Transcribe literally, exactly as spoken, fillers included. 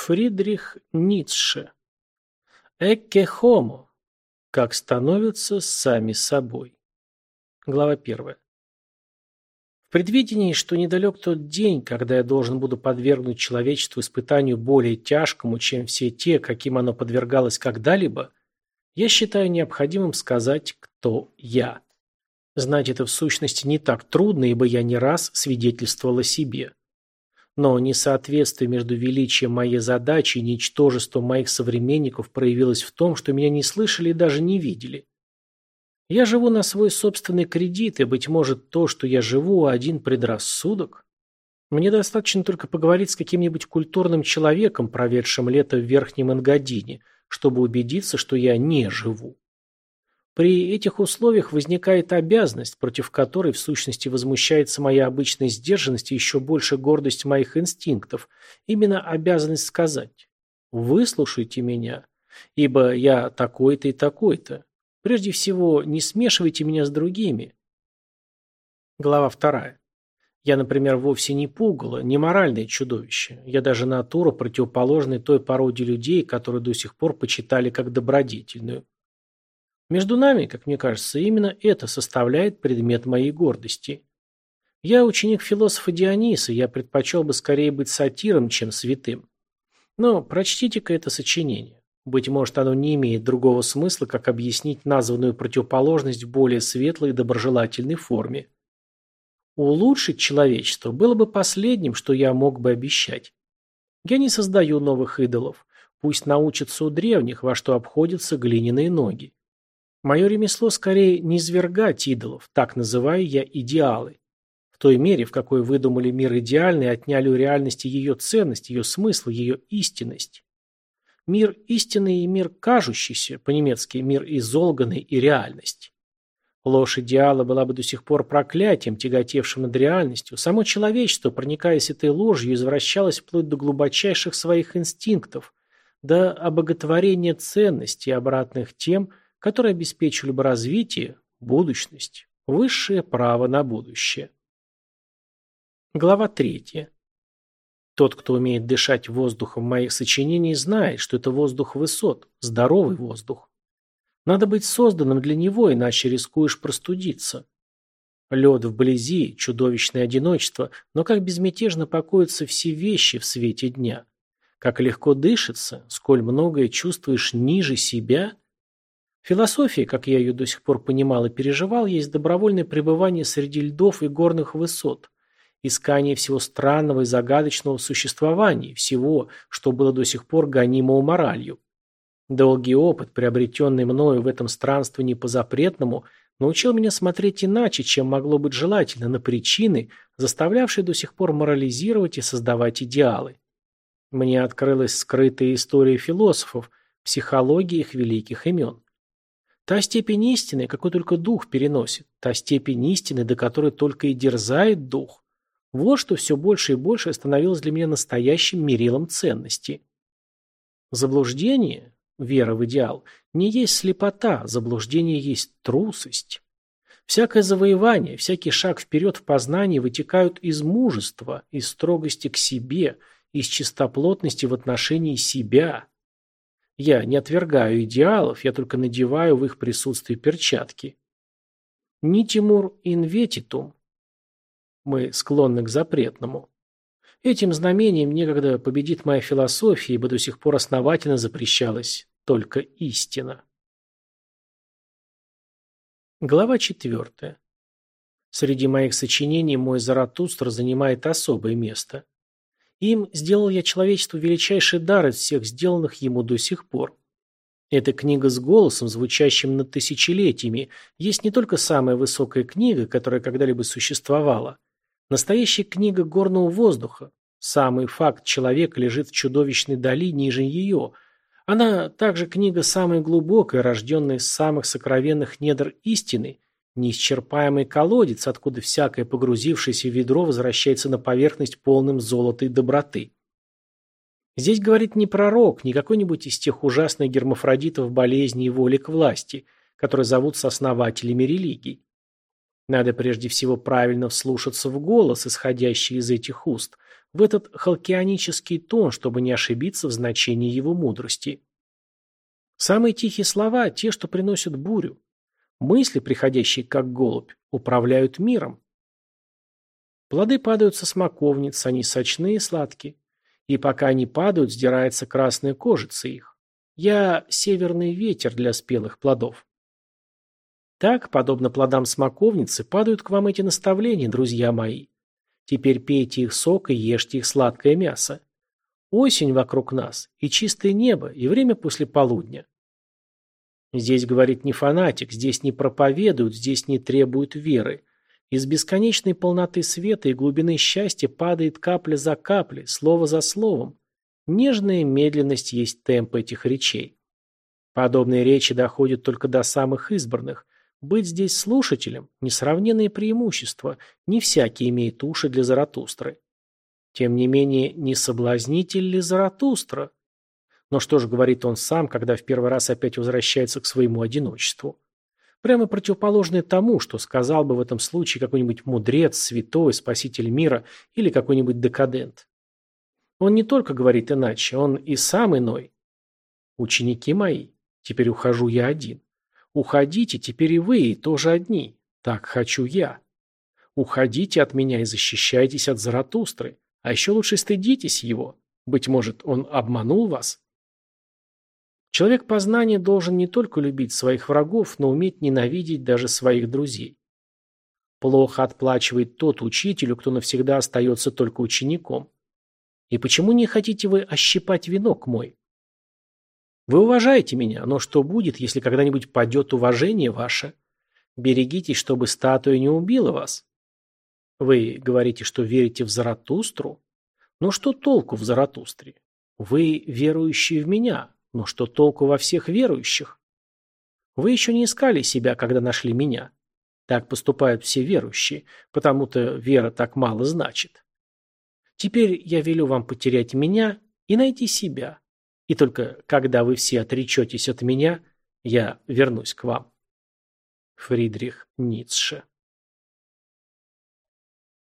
Фридрих Ницше. Экке хомо. Как становятся сами собой. Глава первая. В предвидении, что недалек тот день, когда я должен буду подвергнуть человечеству испытанию более тяжкому, чем все те, каким оно подвергалось когда-либо, я считаю необходимым сказать, кто я. Знать это в сущности не так трудно, ибо я не раз свидетельствовал о себе. Но несоответствие между величием моей задачи и ничтожеством моих современников проявилось в том, что меня не слышали и даже не видели. Я живу на свой собственный кредит, и, быть может, то, что я живу, один предрассудок. Мне достаточно только поговорить с каким-нибудь культурным человеком, проведшим лето в Верхнем Энгадине, чтобы убедиться, что я не живу. При этих условиях возникает обязанность, против которой в сущности возмущается моя обычная сдержанность и еще больше гордость моих инстинктов, именно обязанность сказать: «Выслушайте меня, ибо я такой-то и такой-то. Прежде всего, не смешивайте меня с другими». Глава вторая. Я, например, вовсе не пугало, не моральное чудовище. Я даже натура, противоположная той породе людей, которую до сих пор почитали как добродетельную. Между нами, как мне кажется, именно это составляет предмет моей гордости. Я ученик философа Диониса, я предпочел бы скорее быть сатиром, чем святым. Но прочтите-ка это сочинение. Быть может, оно не имеет другого смысла, как объяснить названную противоположность в более светлой и доброжелательной форме. Улучшить человечество было бы последним, что я мог бы обещать. Я не создаю новых идолов. Пусть научатся у древних, во что обходятся глиняные ноги. Мое ремесло скорее не низвергать идолов, так называю я идеалы. В той мере, в какой выдумали мир идеальный и отняли у реальности ее ценность, ее смысл, ее истинность. Мир истинный и мир кажущийся, по-немецки мир изолганный и реальность. Ложь идеала была бы до сих пор проклятием, тяготевшим над реальностью. Само человечество, проникаясь этой ложью, извращалось вплоть до глубочайших своих инстинктов, до обоготворения ценностей, обратных тем, которые обеспечивали бы развитие, будущность, высшее право на будущее. Глава третья. Тот, кто умеет дышать воздухом моих сочинений, знает, что это воздух высот, здоровый воздух. Надо быть созданным для него, иначе рискуешь простудиться. Лед вблизи, чудовищное одиночество, но как безмятежно покоятся все вещи в свете дня. Как легко дышится, сколь многое чувствуешь ниже себя. Философия, как я ее до сих пор понимал и переживал, есть добровольное пребывание среди льдов и горных высот, искание всего странного и загадочного в существовании, всего, что было до сих пор гонимо моралью. Долгий опыт, приобретенный мною в этом странствовании по запретному, научил меня смотреть иначе, чем могло быть желательно, на причины, заставлявшие до сих пор морализировать и создавать идеалы. Мне открылась скрытая история философов, психология их великих имен. Та степень истины, какой только дух переносит, та степень истины, до которой только и дерзает дух, вот что все больше и больше становилось для меня настоящим мерилом ценности. Заблуждение, вера в идеал, не есть слепота, заблуждение есть трусость. Всякое завоевание, всякий шаг вперед в познании вытекают из мужества, из строгости к себе, из чистоплотности в отношении себя. Я не отвергаю идеалов, я только надеваю в их присутствии перчатки. Нитимур инветитум. Мы склонны к запретному. Этим знамением некогда победит моя философия, ибо до сих пор основательно запрещалась только истина. Глава четвертая. Среди моих сочинений мой Заратустра занимает особое место. Им сделал я человечеству величайший дар из всех сделанных ему до сих пор. Эта книга с голосом, звучащим над тысячелетиями, есть не только самая высокая книга, которая когда-либо существовала. Настоящая книга горного воздуха. Самый факт человека лежит в чудовищной дали ниже ее. Она также книга самая глубокая, рожденная из самых сокровенных недр истины, неисчерпаемый колодец, откуда всякое погрузившееся в ведро возвращается на поверхность полным золота и доброты. Здесь говорит не пророк, не какой-нибудь из тех ужасных гермафродитов болезни и воли к власти, которые зовутся основателями религий. Надо прежде всего правильно вслушаться в голос, исходящий из этих уст, в этот халкионический тон, чтобы не ошибиться в значении его мудрости. Самые тихие слова – те, что приносят бурю. Мысли, приходящие как голубь, управляют миром. Плоды падают со смоковниц, они сочные и сладкие. И пока они падают, сдирается красная кожица их. Я – северный ветер для спелых плодов. Так, подобно плодам смоковницы, падают к вам эти наставления, друзья мои. Теперь пейте их сок и ешьте их сладкое мясо. Осень вокруг нас, и чистое небо, и время после полудня. Здесь говорит не фанатик, здесь не проповедуют, здесь не требуют веры. Из бесконечной полноты света и глубины счастья падает капля за каплей, слово за словом. Нежная медленность есть темп этих речей. Подобные речи доходят только до самых избранных. Быть здесь слушателем – несравненное преимущество, не всякий имеет уши для Заратустры. Тем не менее, не соблазнитель ли Заратустра? Но что же говорит он сам, когда в первый раз опять возвращается к своему одиночеству? Прямо противоположное тому, что сказал бы в этом случае какой-нибудь мудрец, святой, спаситель мира или какой-нибудь декадент. Он не только говорит иначе, он и сам иной. Ученики мои, теперь ухожу я один. Уходите, теперь и вы, и тоже одни. Так хочу я. Уходите от меня и защищайтесь от Заратустры. А еще лучше стыдитесь его. Быть может, он обманул вас? Человек познания должен не только любить своих врагов, но уметь ненавидеть даже своих друзей. Плохо отплачивает тот учителю, кто навсегда остается только учеником. И почему не хотите вы ощипать венок мой? Вы уважаете меня, но что будет, если когда-нибудь падет уважение ваше? Берегитесь, чтобы статуя не убила вас. Вы говорите, что верите в Заратустру? Но что толку в Заратустре? Вы верующие в меня, но что толку во всех верующих? Вы еще не искали себя, когда нашли меня. Так поступают все верующие, потому-то вера так мало значит. Теперь я велю вам потерять меня и найти себя. И только когда вы все отречетесь от меня, я вернусь к вам. Фридрих Ницше.